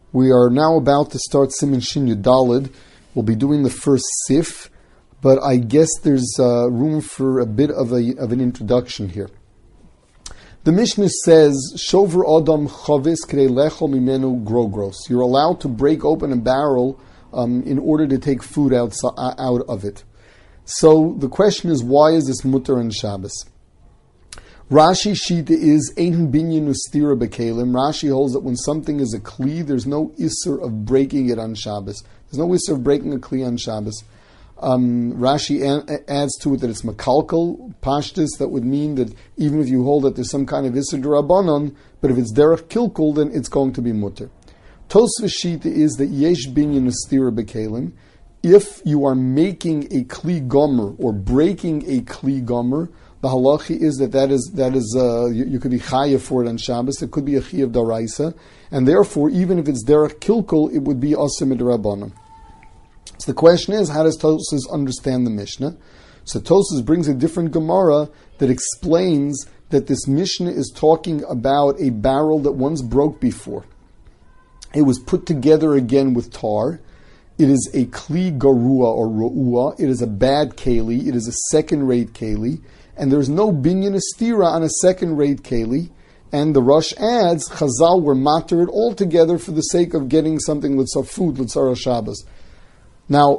We are now about to start Siman Shin Yudalid. We'll be doing the first sif, but I guess there's room for a bit of an introduction here. The Mishnah says, Shover Adam Chavis K'dei Lechol Mimenu Grogros. You're allowed to break open a barrel in order to take food out of it. So the question is, why is this mutter on Shabbos? Rashi Shita is Ein Binyan Ustira Bekalim. Rashi holds that when something is a kli, there's no isser of breaking it on Shabbos. There's no isser of breaking a kli on Shabbos. Rashi adds to it that it's makalkal, pashtus. That would mean that even if you hold that there's some kind of isser d'Rabbanan, but if it's derech kilkul, then it's going to be mutter. Tosfos Shita is that yesh binyan ustira bekalim. If you are making a kli gomer or breaking a kli gomer, the halachi is that you could be chayav for it on Shabbos. It could be a chayav daraisa, and therefore, even if it's derech kilkul, it would be asim d'Rabbanan. So the question is, how does Tosfos understand the Mishnah? So Tosfos brings a different Gemara that explains that this Mishnah is talking about a barrel that once broke before. It was put together again with tar. It is a kli garua or ru'ua. It is a bad keli. It is a second-rate keli. And there's no binyan astira on a second-rate keli. And the Rush adds, Chazal were matter it all together for the sake of getting something with some food, l'tzara Shabbos. Now,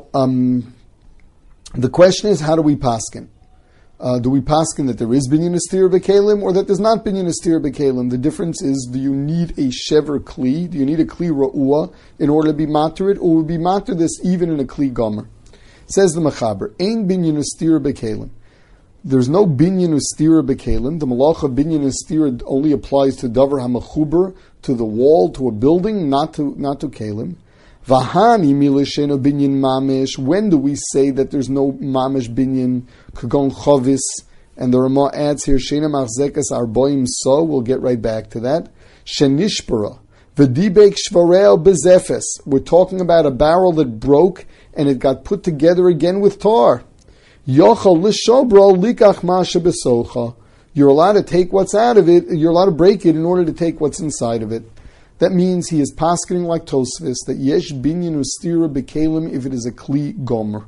the question is, how do we paskin? Do we paskin that there is binyan astira bekalim or that there's not binyan astira bekalim? The difference is, do you need a shever kli? Do you need a kli ra'ua in order to be matter it? Or would be matter this even in a kli gomer? Says the Mechaber, Ein binyan astira bekalim. There's no binyan ustira bekalim. The malacha binyan ustira only applies to davar hamachuber, to the wall, to a building, not to kalim. Vahani milisheno binyan mamish. When do we say that there's no mamish binyan kagon chavis? And the Ramah adds here shena machzekas arboim so. We'll get right back to that. Shenishpara v'dibek shvarel bezefes. We're talking about a barrel that broke and it got put together again with tar. Yochel l'shobro likach masha besocha. You're allowed to take what's out of it. You're allowed to break it in order to take what's inside of it. That means he is paskening like Tosfos that yesh binyan ustira bekalim if it is a kli gomer.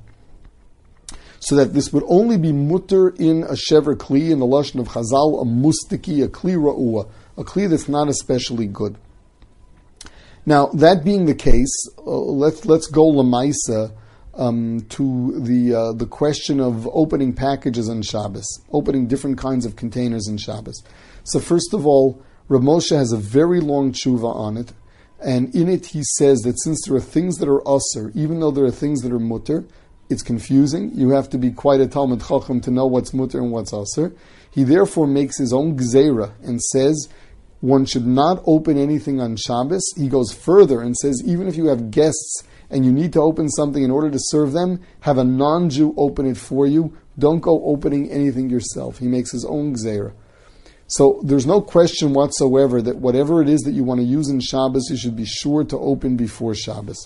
So that this would only be mutter in a shever kli, in the lashon of Chazal, a mustiki, a kli ra'ua, a kli that's not especially good. Now, that being the case, let's go lamaisa to the question of opening packages on Shabbos, opening different kinds of containers on Shabbos. So first of all, Rav Moshe has a very long tshuva on it, and in it he says that since there are things that are usr, even though there are things that are mutter, it's confusing. You have to be quite a Talmud Chacham to know what's mutter and what's usr. He therefore makes his own gzeira and says one should not open anything on Shabbos. He goes further and says even if you have guests and you need to open something in order to serve them, have a non-Jew open it for you. Don't go opening anything yourself. He makes his own gzeira. So there's no question whatsoever that whatever it is that you want to use in Shabbos, you should be sure to open before Shabbos.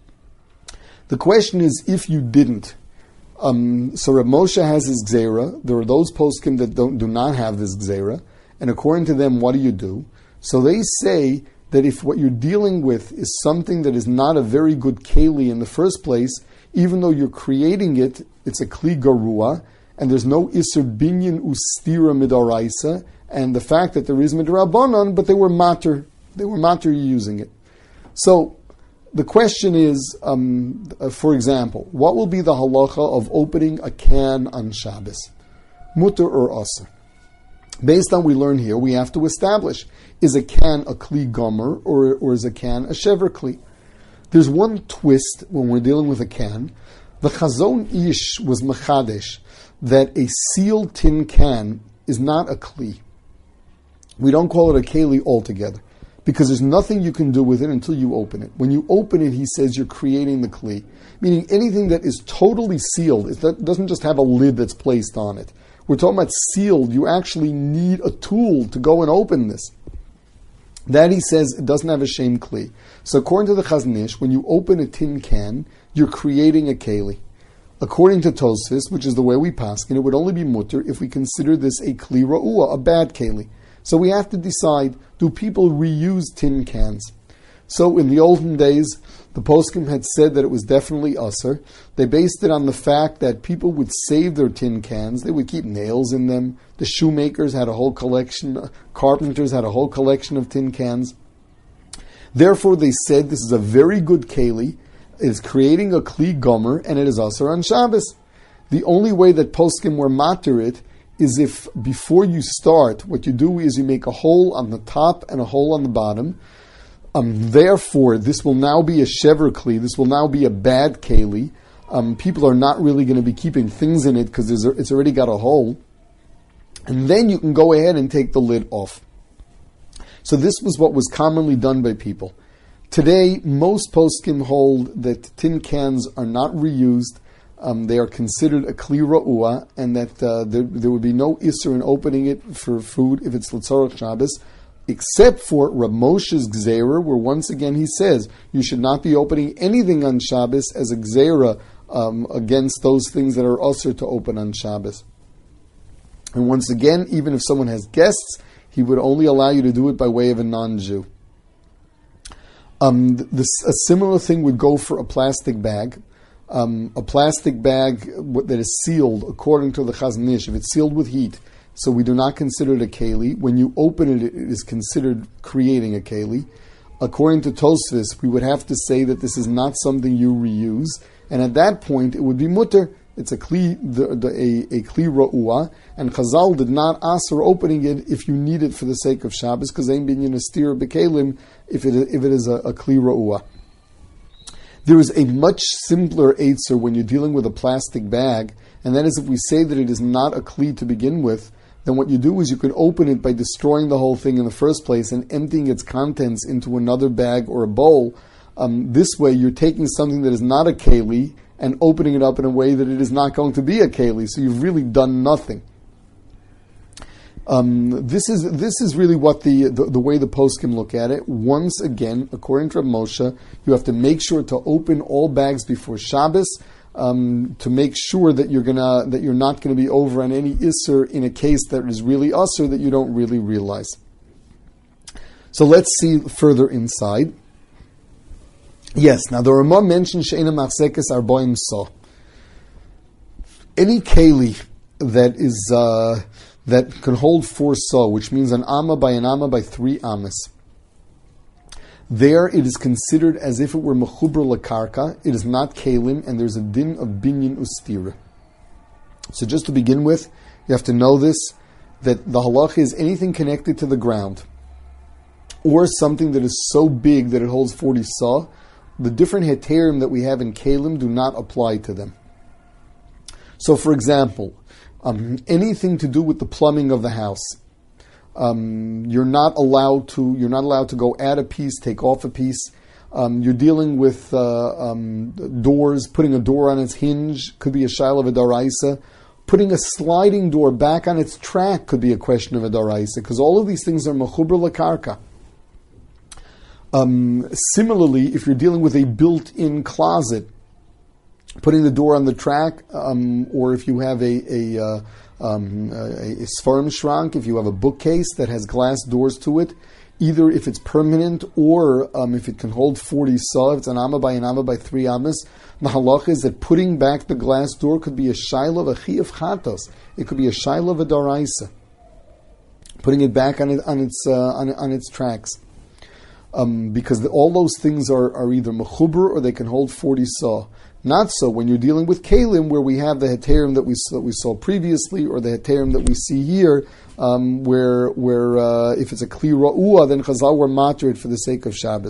The question is, if you didn't, so Rav Moshe has his gzeira. There are those poskim that do not have this gzeira, and according to them, what do? So they say that if what you're dealing with is something that is not a very good keli in the first place, even though you're creating it, it's a kli garua, and there's no iser binyan ustira midaraisa, and the fact that there is midrabanan, but they were matter using it. So the question is, for example, what will be the halacha of opening a can on Shabbos? Mutter or aser? Based on what we learn here, we have to establish, is a can a kli gomer or is a can a shever kli? There's one twist when we're dealing with a can. The Chazon Ish was mechadesh that a sealed tin can is not a kli. We don't call it a keli altogether because there's nothing you can do with it until you open it. When you open it, he says you're creating the kli, meaning anything that is totally sealed, it doesn't just have a lid that's placed on it. We're talking about sealed. You actually need a tool to go and open this. That, he says, it doesn't have a shem kli. So according to the Chazon Ish, when you open a tin can, you're creating a keli. According to Tosfos, which is the way we paskin, it would only be mutter if we consider this a kli ra'ua, a bad keli. So we have to decide, do people reuse tin cans? So in the olden days, the poskim had said that it was definitely usher. They based it on the fact that people would save their tin cans. They would keep nails in them. The shoemakers had a whole collection. Carpenters had a whole collection of tin cans. Therefore, they said this is a very good keli. It is creating a kli gomer, and it is usher on Shabbos. The only way that poskim were matir it is if before you start, what you do is you make a hole on the top and a hole on the bottom. Therefore, this will now be a shever kli. This will now be a bad keli. People are not really going to be keeping things in it because it's already got a hole. And then you can go ahead and take the lid off. So this was what was commonly done by people. Today, most poskim hold that tin cans are not reused. They are considered a kli ra'ua, and that there would be no isser in opening it for food if it's l'tzorach Shabbos, except for Rav Moshe's gzeira, where once again he says you should not be opening anything on Shabbos as a gzeira against those things that are usher to open on Shabbos. And once again, even if someone has guests, he would only allow you to do it by way of a non-Jew. A similar thing would go for a plastic bag. A plastic bag that is sealed, according to the Chazon Ish, if it's sealed with heat, so we do not consider it a keli. When you open it, it is considered creating a keli. According to Tosfos, we would have to say that this is not something you reuse, and at that point it would be mutter. It's a kli, a kli ra'ua, and Chazal did not aser opening it if you need it for the sake of Shabbos, because ein binyan astir b'kelim if it is a kli ra'ua. There is a much simpler eitzer when you're dealing with a plastic bag, and that is if we say that it is not a kli to begin with, then what you do is you can open it by destroying the whole thing in the first place and emptying its contents into another bag or a bowl. This way you're taking something that is not a keli and opening it up in a way that it is not going to be a keli, so you've really done nothing. This is really what the way the poskim look at it. Once again, according to Rav Moshe, you have to make sure to open all bags before Shabbos to make sure that you're not gonna be over on any isser in a case that is really usser that you don't really realize. So let's see further inside. Yes, now the Ramah mentions she'ena machzekes arboim sa. Any keli that is that can hold 4 sa, which means an amma by 3 amas. There it is considered as if it were mechuber lakarka. It is not kalim, and there's a din of binyan ustira. So just to begin with, you have to know this, that the halach is anything connected to the ground, or something that is so big that it holds 40 sa, the different heterim that we have in kalim do not apply to them. So for example, anything to do with the plumbing of the house, you're not allowed to go add a piece, take off a piece. You're dealing with doors, putting a door on its hinge could be a shaila of a daraisa. Putting a sliding door back on its track could be a question of a daraisa, because all of these things are mechuber lakarka. Similarly, if you're dealing with a built-in closet, putting the door on the track, or if you have a Sfarim shrank, if you have a bookcase that has glass doors to it, either if it's permanent or if it can hold 40 sa, if it's an amma by 3 ammas, the halach is that putting back the glass door could be a shaila of a chiyuv chatos. It could be a shaila of a daraisa. Putting it back on its tracks. Because all those things are either mechuber or they can hold 40 sa. Not so when you're dealing with kalim, where we have the heterim that we saw previously, or the heterim that we see here, where if it's a kli ra'ua, then Chazal were matir for the sake of Shabbos.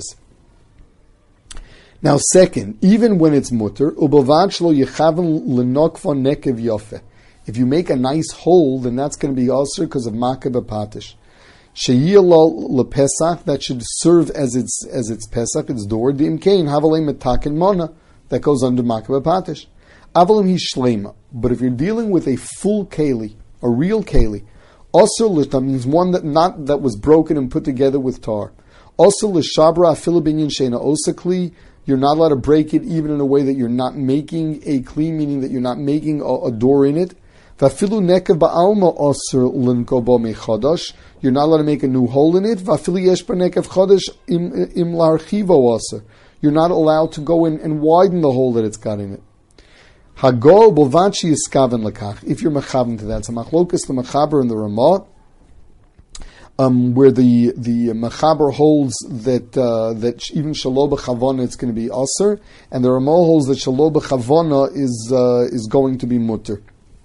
Now, second, even when it's mutter, ubavad shlo yechaven lenokva nekev yofe. If you make a nice hole, then that's going to be also because of makeh b'patish. Sheyiyalo lepesach, that should serve as its pesach, its door. Dimkein havalei metaken mona, that goes under makeh b'patish. Avalim hi shlema. But if you're dealing with a full keli, a real keli, also lishta means one that was broken and put together with tar. Also lishabra afilu binyan sheina osakli. You're not allowed to break it even in a way that you're not making a kli, meaning that you're not making a door in it. Vafilu nekev ba'alma osir linko bo mechadosh. You're not allowed to make a new hole in it. Vafilu yesh bar nekev chodesh im larchivo osir. You're not allowed to go in and widen the hole that it's got in it. Hagol bolvanchi iskaven lekach. If you're mechaven to that, so machlokas the mechaber and the Ramah, where the mechaber holds that even shalo b'chavana it's going to be aser, and the Ramah holds that shalo b'chavana is going to be mutter.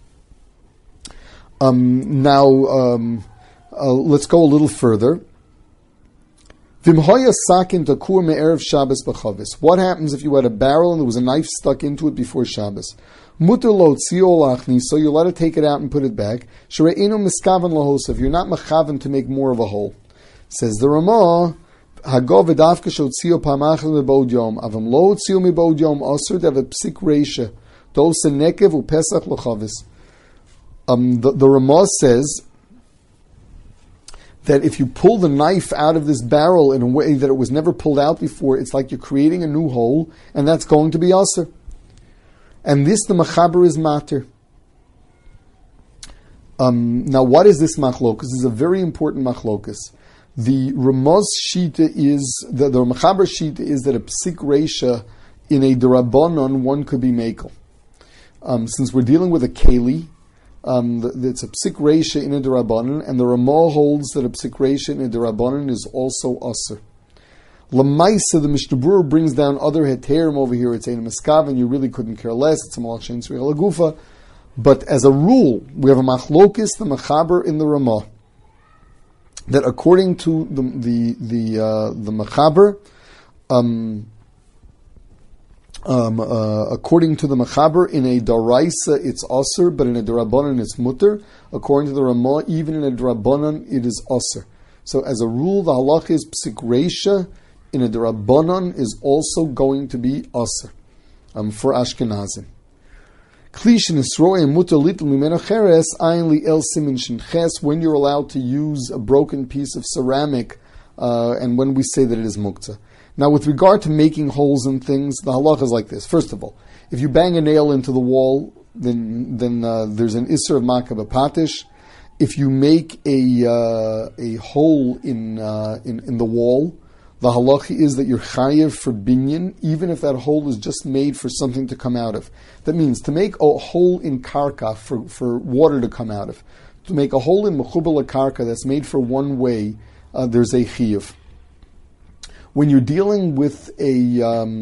Let's go a little further. Vimhoya sakin takur me'erev Shabbos b'chavis. What happens if you had a barrel and there was a knife stuck into it before Shabbos? Mutter lo tzio lachni, so you let it take it out and put it back. Shere'enu miskaven lahosef. You're not mechaven to make more of a hole. Says the Ramah, Hagov v'davka shot tzio pamachel mebod yom. Avam lo tzio mebod yom osur dev a psik reisha. Dos nekev u'pesach l'chavis. The Ramah says that if you pull the knife out of this barrel in a way that it was never pulled out before, it's like you're creating a new hole, and that's going to be aser. And this, the mechaber, is mater. Now, what is this machlokus? This is a very important machlokus. The Ramaz shita is, the mechaber shita is that a psik reisha in a derabanan, one could be mekel. Since we're dealing with a keli, it's a psik reisha in a derabanan, and the Ramah holds that a psik reisha in a derabanan is also aser. Lamaisa, the Mishnah Berurah brings down other heterim over here. It's ein miskaven, you really couldn't care less. It's a malach shein tzricha lagufa. But as a rule, we have a machlokis, the mechaber in the Ramah, that according to the mechaber, according to the mechaber, in a daraisa it's aser, but in a derabanan it's mutter. According to the Ramah, even in a derabanan it is aser. So as a rule, the halach is psik reisha in a derabanan is also going to be aser for Ashkenazim. When you're allowed to use a broken piece of ceramic, and when we say that it is muktzah. Now, with regard to making holes in things, the halacha is like this. First of all, if you bang a nail into the wall, then there's an isser of makah b'patish. If you make a hole in the wall, the halacha is that you're chayev for binyan, even if that hole is just made for something to come out of. That means to make a hole in karka for water to come out of. To make a hole in mechubal karka that's made for one way, there's a chayev. When you're dealing with a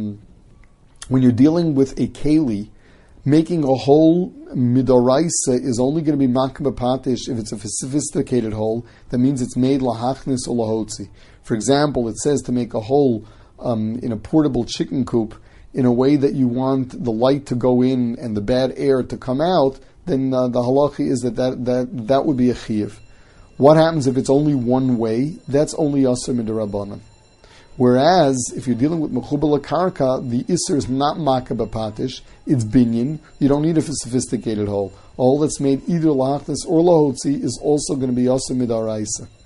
keli, making a hole midoraisa is only going to be makah b'patish if it's a sophisticated hole. That means it's made lahachnis or lahotzi. For example, it says to make a hole in a portable chicken coop in a way that you want the light to go in and the bad air to come out. Then the halacha is that would be a chiyuv. What happens if it's only one way? That's only aser midirabanan. Whereas, if you're dealing with mechubal karka, the isser is not makah b'patish, it's binyan. You don't need a sophisticated hole. All that's made either lahachnis or lahotzi is also going to be aser midaraisa.